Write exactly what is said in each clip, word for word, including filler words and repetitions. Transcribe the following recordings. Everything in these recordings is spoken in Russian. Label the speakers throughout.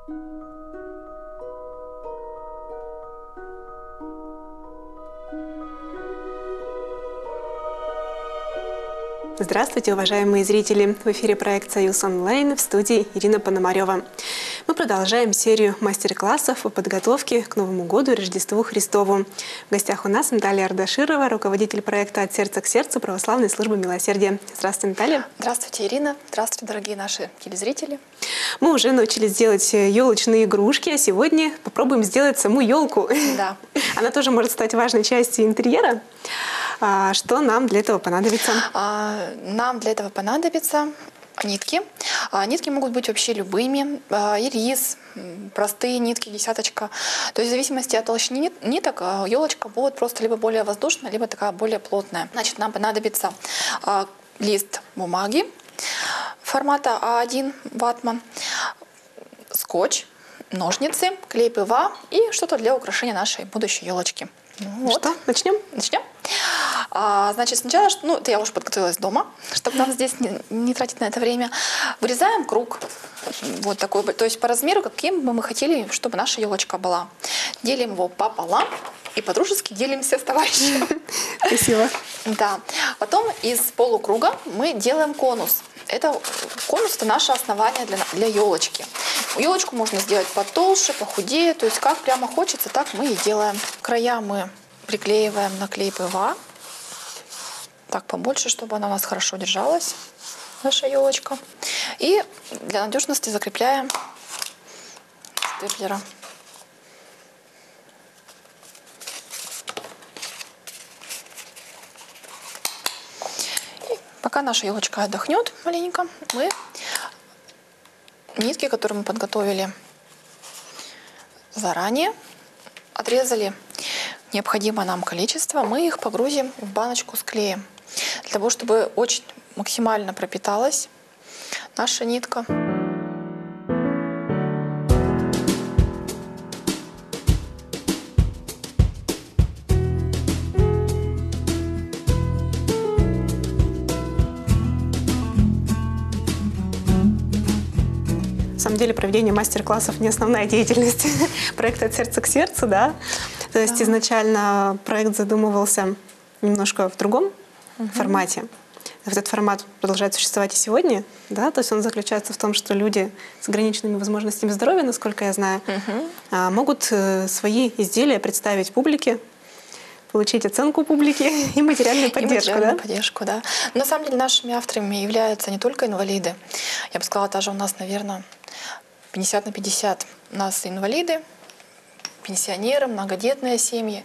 Speaker 1: Здравствуйте, уважаемые зрители! В эфире проект «Союз онлайн», в студии Ирина Пономарева. Мы продолжаем серию мастер-классов по подготовке к Новому году и Рождеству Христову. В гостях у нас Наталья Ардаширова, руководитель проекта «От сердца к сердцу» Православной службы милосердия. Здравствуйте, Наталья!
Speaker 2: Здравствуйте, Ирина! Здравствуйте, дорогие наши телезрители!
Speaker 1: Мы уже научились делать елочные игрушки, а сегодня попробуем сделать саму елку.
Speaker 2: Да.
Speaker 1: Она тоже может стать важной частью интерьера. А что нам для этого понадобится?
Speaker 2: А, нам для этого понадобятся нитки. А, нитки могут быть вообще любыми. А, ирис, простые нитки, десяточка. То есть в зависимости от толщины ниток елочка будет просто либо более воздушная, либо такая более плотная. Значит, нам понадобится а, лист бумаги формата А один ватман, скотч, ножницы, клей ПВА и что-то для украшения нашей будущей елочки.
Speaker 1: Ну, вот. Что? Начнем?
Speaker 2: Начнем. А, значит, сначала, ну, это я уже подготовилась дома, чтобы нам здесь не, не тратить на это время. Вырезаем круг, вот такой, то есть по размеру, каким бы мы хотели, чтобы наша елочка была. Делим его пополам и по-дружески делимся с товарищем.
Speaker 1: Спасибо.
Speaker 2: Да. Потом из полукруга мы делаем конус. Это конус – это наше основание для, для елочки. Елочку можно сделать потолще, похудее, то есть как прямо хочется, так мы и делаем. Края мы приклеиваем на клей ПВА. Так побольше, чтобы она у нас хорошо держалась, наша елочка. И для надежности закрепляем степлером. Пока наша елочка отдохнет маленько, мы нитки, которые мы подготовили заранее, отрезали необходимое нам количество, мы их погрузим в баночку с клеем, для того, чтобы очень максимально пропиталась наша нитка.
Speaker 1: На самом деле проведение мастер-классов не основная деятельность проекта «От сердца к сердцу», да? То есть да. Изначально проект задумывался немножко в другом угу. формате. Этот формат продолжает существовать и сегодня, да? То есть он заключается в том, что люди с ограниченными возможностями здоровья, насколько я знаю, угу. могут свои изделия представить публике, получить оценку публики и материальную поддержку. И материальную
Speaker 2: да? поддержку, да. Но на самом деле нашими авторами являются не только инвалиды. Я бы сказала, даже у нас, наверное, пятьдесят на пятьдесят. У нас инвалиды, пенсионеры, многодетные семьи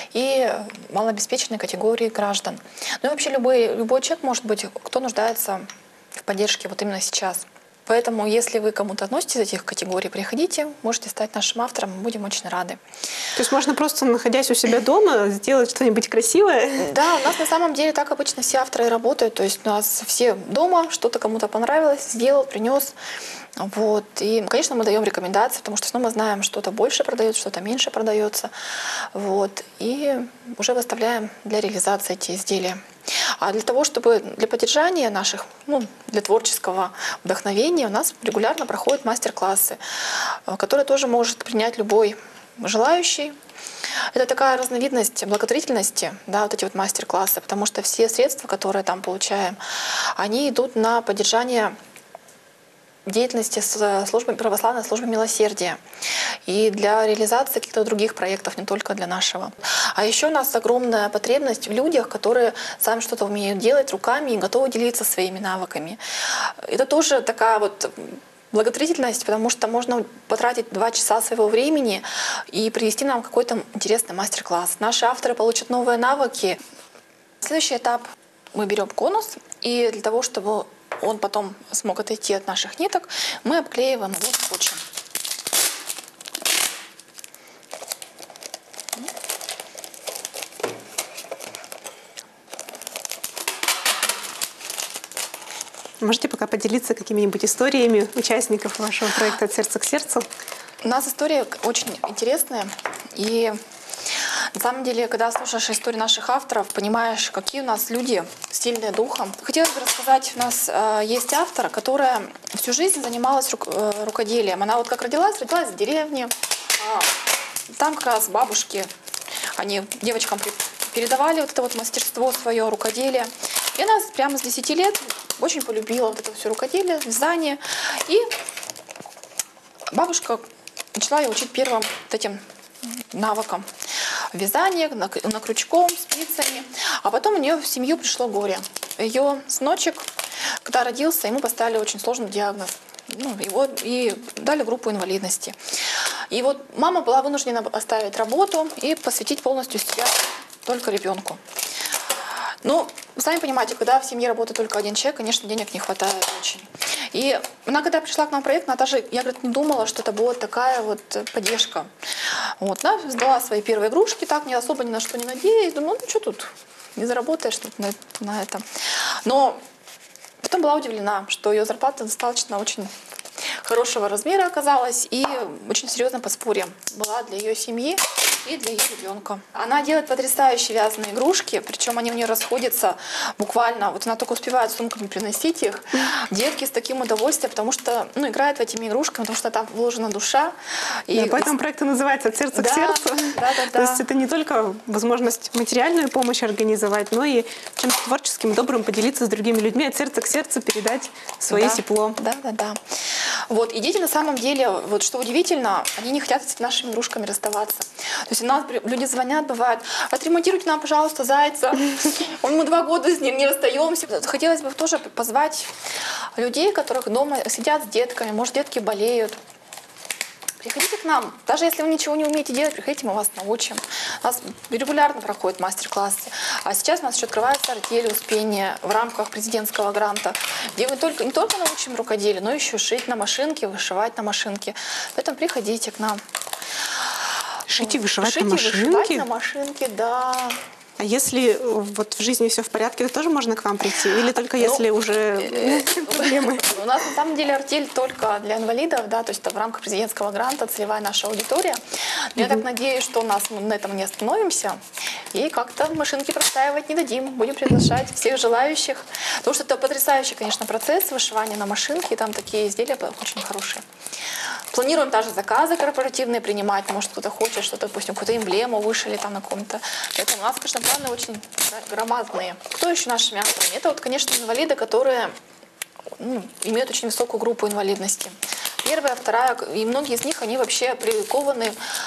Speaker 2: и малообеспеченные категории граждан. Ну и вообще любой, любой человек может быть, кто нуждается в поддержке вот именно сейчас. Поэтому, если вы кому-то относитесь из этих категорий, приходите, можете стать нашим автором, мы будем очень рады.
Speaker 1: То есть можно просто, находясь у себя дома, сделать что-нибудь красивое?
Speaker 2: Да, у нас на самом деле так обычно все авторы работают. То есть у нас все дома, что-то кому-то понравилось, сделал, принес. Вот. И, конечно, мы даем рекомендации, потому что мы знаем, что-то больше продается, что-то меньше продается. Вот. И уже выставляем для реализации эти изделия. А для того, чтобы для поддержания наших, ну, для творческого вдохновения у нас регулярно проходят мастер-классы, которые тоже может принять любой желающий. Это такая разновидность благотворительности, да, вот эти вот мастер-классы, потому что все средства, которые там получаем, они идут на поддержание деятельности службы, православной службы милосердия и для реализации каких-то других проектов, не только для нашего. А еще у нас огромная потребность в людях, которые сами что-то умеют делать руками и готовы делиться своими навыками. Это тоже такая вот благотворительность, потому что можно потратить два часа своего времени и привести нам какой-то интересный мастер-класс. Наши авторы получат новые навыки. Следующий этап. Мы берем конус, и для того, чтобы он потом смог отойти от наших ниток, мы обклеиваем его скотчем.
Speaker 1: Можете пока поделиться какими-нибудь историями участников вашего проекта «От сердца к сердцу»?
Speaker 2: У нас история очень интересная. И На самом деле, когда слушаешь историю наших авторов, понимаешь, какие у нас люди сильные духом. Хотелось бы рассказать, у нас э, есть автор, которая всю жизнь занималась рук, э, рукоделием. Она вот как родилась, родилась в деревне. А там как раз бабушки, они девочкам передавали вот это вот мастерство свое, рукоделие. И она прямо с десяти лет очень полюбила вот это все рукоделие, вязание. И бабушка начала ее учить первым вот этим навыкам. Вязание, на, на крючком, спицами. А потом у нее в семью пришло горе. Ее сыночек, когда родился, ему поставили очень сложный диагноз. Ну, его и дали группу инвалидности. И вот мама была вынуждена оставить работу и посвятить полностью себя только ребенку. Ну, вы сами понимаете, когда в семье работает только один человек, конечно, денег не хватает очень. И она, когда пришла к нам в проект, она даже, я, говорит, не думала, что это будет такая вот поддержка. Вот, она сдала свои первые игрушки, так, не особо ни на что не надеясь. Думаю, ну, что тут, не заработаешь тут на, на это. Но потом была удивлена, что ее зарплата достаточно очень хорошего размера оказалась и очень серьезным подспорьем была для ее семьи и для ее ребенка. Она делает потрясающие вязаные игрушки, причем они у нее расходятся буквально, вот она только успевает сумками приносить их. Детки с таким удовольствием, потому что, ну, играют этими игрушками, потому что там вложена душа. И
Speaker 1: да, поэтому проект и называется «От сердца
Speaker 2: да,
Speaker 1: к сердцу».
Speaker 2: Да, да, да.
Speaker 1: То есть это не только возможность материальную помощь организовать, но и чем-то творческим, добрым поделиться с другими людьми, от сердца к сердцу передать свое
Speaker 2: да,
Speaker 1: тепло.
Speaker 2: Да, да, да. Вот, и дети на самом деле, вот что удивительно, они не хотят с нашими игрушками расставаться. То есть у нас люди звонят, бывает, отремонтируйте нам, пожалуйста, зайца. Мы два года с ним не расстаемся. Хотелось бы тоже позвать людей, которых дома сидят с детками, может, детки болеют. Приходите к нам. Даже если вы ничего не умеете делать, приходите, мы вас научим. У нас регулярно проходят мастер-классы. А сейчас у нас еще открывается артель Успения в рамках президентского гранта, где мы только, не только научим рукоделию, но еще шить на машинке, вышивать на машинке. Поэтому приходите к нам.
Speaker 1: Шить и вышивать
Speaker 2: Шить
Speaker 1: на машинке?
Speaker 2: и вышивать на машинке, да.
Speaker 1: А если вот в жизни все в порядке, то тоже можно к вам прийти? Или только если
Speaker 2: ну,
Speaker 1: уже проблемы?
Speaker 2: У нас на самом деле артель только для инвалидов, да, то есть это в рамках президентского гранта целевая наша аудитория. Я так надеюсь, что у нас мы на этом не остановимся и как-то машинки простаивать не дадим. Будем приглашать всех желающих. Потому что это потрясающий, конечно, процесс вышивания на машинке, и там такие изделия очень хорошие. Планируем даже заказы корпоративные принимать. Может, кто-то хочет что-то, допустим, какую-то эмблему вышили там на каком-то. Поэтому у нас, конечно, планы очень громадные. Кто еще нашими авторами? Это вот, конечно, инвалиды, которые ну, имеют очень высокую группу инвалидности. Первая, вторая, и многие из них, они вообще прикованы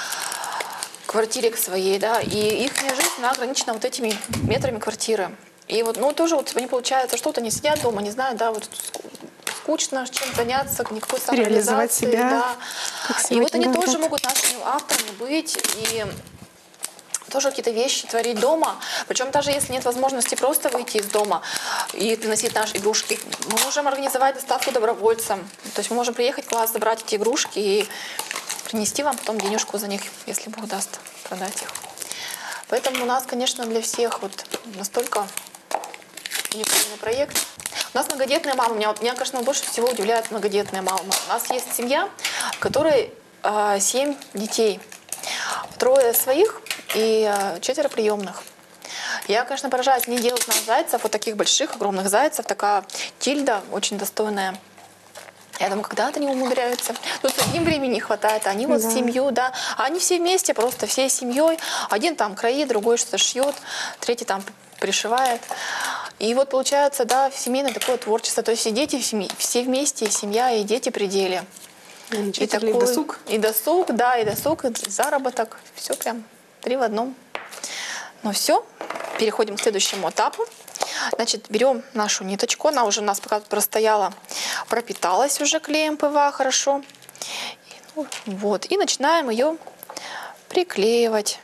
Speaker 2: к квартире к своей, да, и их жизнь, она ограничена вот этими метрами квартиры. И вот, ну, тоже вот не получается, что-то они сидят дома, не знаю, да, вот скучно, чем заняться, никакой
Speaker 1: реализовать
Speaker 2: самореализации.
Speaker 1: себя.
Speaker 2: Да. И вот они говорят. Тоже могут нашими авторами быть и тоже какие-то вещи творить дома. Причем даже если нет возможности просто выйти из дома и приносить наши игрушки, мы можем организовать доставку добровольцам. То есть мы можем приехать к вас, забрать эти игрушки и принести вам потом денежку за них, если Бог даст, продать их. Поэтому у нас, конечно, для всех вот настолько уникальный проект. У нас многодетная мама. Меня, меня, конечно, больше всего удивляет многодетная мама. У нас есть семья, в которой э, семь детей. Трое своих и э, четверо приемных. Я, конечно, поражаюсь, они делают нам зайцев, вот таких больших, огромных зайцев. Такая тильда, очень достойная. Я думаю, когда-то они умудряются. Тут им времени не хватает, они вот да. семью, да. А они все вместе, просто всей семьей. Один там кроит, другой что-то шьет, третий там пришивает. И вот получается, да, семейное такое творчество. То есть и дети все вместе, и семья, и дети при деле.
Speaker 1: И, такой, и досуг.
Speaker 2: И досуг, да, и досуг, и заработок. Все прям три в одном. Ну все, переходим к следующему этапу. Значит, берем нашу ниточку, она уже у нас пока простояла, пропиталась уже клеем ПВА хорошо. Ну, вот, и начинаем ее приклеивать.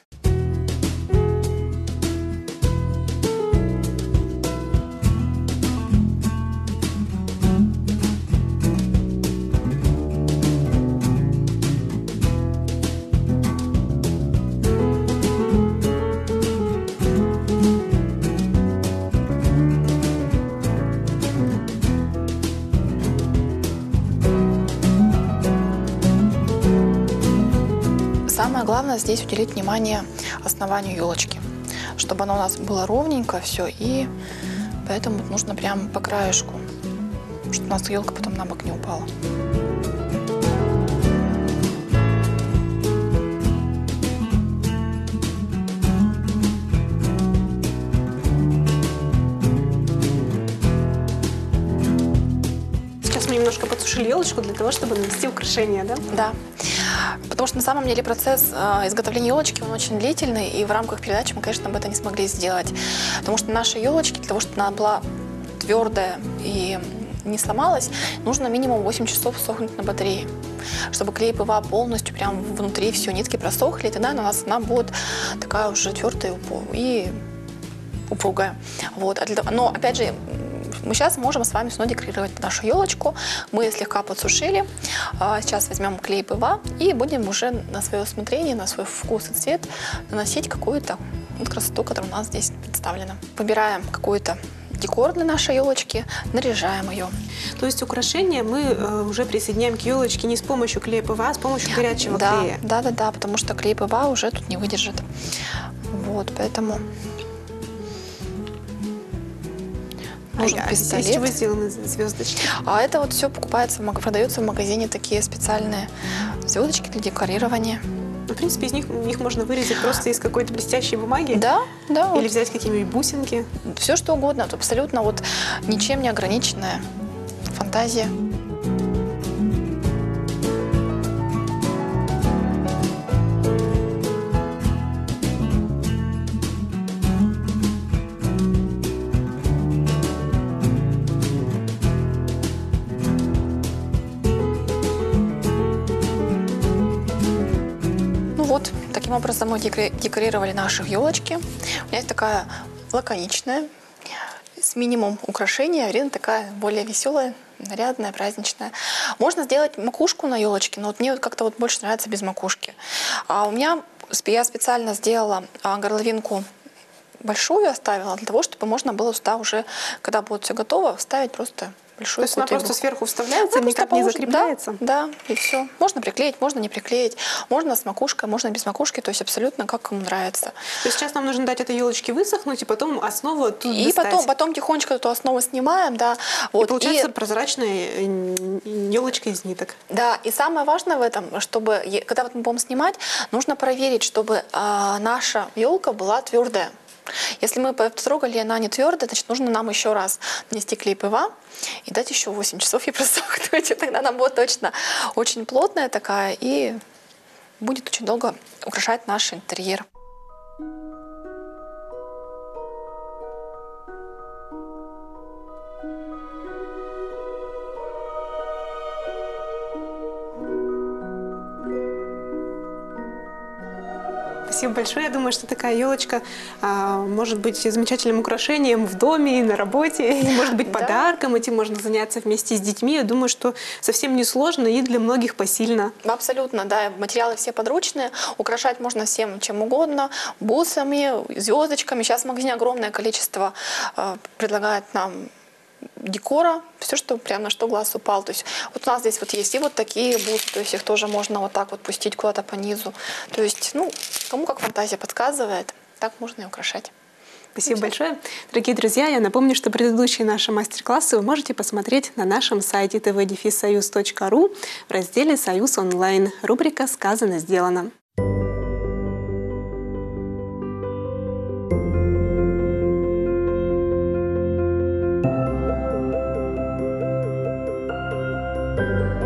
Speaker 2: Самое главное здесь уделить внимание основанию елочки, чтобы оно у нас было ровненько все, и поэтому нужно прямо по краешку, чтобы у нас елка потом на бок не упала.
Speaker 1: Мы немножко подсушили елочку для того, чтобы нанести украшения, да?
Speaker 2: Да. Потому что на самом деле процесс э, изготовления елочки, он очень длительный, и в рамках передачи мы, конечно, об этом не смогли сделать. Потому что наши елочки, для того, чтобы она была твердая и не сломалась, нужно минимум восемь часов сохнуть на батарее, чтобы клей ПВА полностью прям внутри все, нитки просохли, и тогда у нас она будет такая уже твердая и упругая. Вот. Но, опять же, мы сейчас можем с вами снова декорировать нашу елочку. Мы слегка подсушили. Сейчас возьмем клей ПВА и будем уже на свое усмотрение, на свой вкус и цвет наносить какую-то вот красоту, которая у нас здесь представлена. Выбираем какой-то декор для нашей елочки, наряжаем ее.
Speaker 1: То есть украшения мы э, уже присоединяем к елочке не с помощью клея ПВА, а с помощью горячего
Speaker 2: да,
Speaker 1: клея.
Speaker 2: Да, да, да, потому что клей ПВА уже тут не выдержит. Вот, поэтому... Нужен
Speaker 1: а
Speaker 2: пистолет.
Speaker 1: Из чего сделаны звездочки?
Speaker 2: А это вот все покупается, продается в магазине такие специальные звездочки для декорирования.
Speaker 1: Ну, в принципе, из них их можно вырезать просто из какой-то блестящей бумаги.
Speaker 2: Да, да.
Speaker 1: Или
Speaker 2: вот.
Speaker 1: взять какие-нибудь бусинки.
Speaker 2: Все что угодно. Это абсолютно вот ничем не ограниченная фантазия. Вот, таким образом мы декорировали наши елочки. У меня есть такая лаконичная, с минимум украшения, время такая более веселая, нарядная, праздничная. Можно сделать макушку на елочке, но вот мне вот как-то вот больше нравится без макушки. А у меня, я специально сделала горловинку большую, оставила для того, чтобы можно было сюда уже, когда будет все готово, вставить просто большую.
Speaker 1: То есть она просто сверху вставляется,
Speaker 2: она
Speaker 1: никак не закрепляется?
Speaker 2: Да, да, и все. Можно приклеить, можно не приклеить. Можно с макушкой, можно без макушки. То есть абсолютно как кому нравится.
Speaker 1: То есть сейчас нам нужно дать этой елочке высохнуть, и потом основу оттуда
Speaker 2: И
Speaker 1: достать.
Speaker 2: потом, потом тихонечко эту основу снимаем, да. Вот.
Speaker 1: И получается
Speaker 2: и,
Speaker 1: прозрачная елочка из ниток.
Speaker 2: Да, и самое важное в этом, чтобы, когда вот мы будем снимать, нужно проверить, чтобы а, наша елка была твердая. Если мы потрогали, она не твердая, значит, нужно нам еще раз нанести клей ПВА и дать еще восемь часов ей просохнуть. И тогда она будет точно очень плотная такая и будет очень долго украшать наш интерьер.
Speaker 1: Спасибо большое. Я думаю, что такая елочка а, может быть замечательным украшением в доме и на работе, и может быть подарком. Этим можно заняться вместе с детьми. Я думаю, что совсем не сложно и для многих посильно.
Speaker 2: Абсолютно, да. Материалы все подручные. Украшать можно всем чем угодно. Бусами, звездочками. Сейчас в магазине огромное количество э, предлагает нам декора, все, что прямо на что глаз упал. То есть вот у нас здесь вот есть и вот такие бусы, то есть их тоже можно вот так вот пустить куда-то по низу. То есть, ну, кому как фантазия подсказывает, так можно и украшать.
Speaker 1: Спасибо большое. Дорогие друзья, я напомню, что предыдущие наши мастер-классы вы можете посмотреть на нашем сайте тэ вэ дефис союз точка ру в разделе «Союз онлайн». Рубрика «Сказано, сделано». Thank you.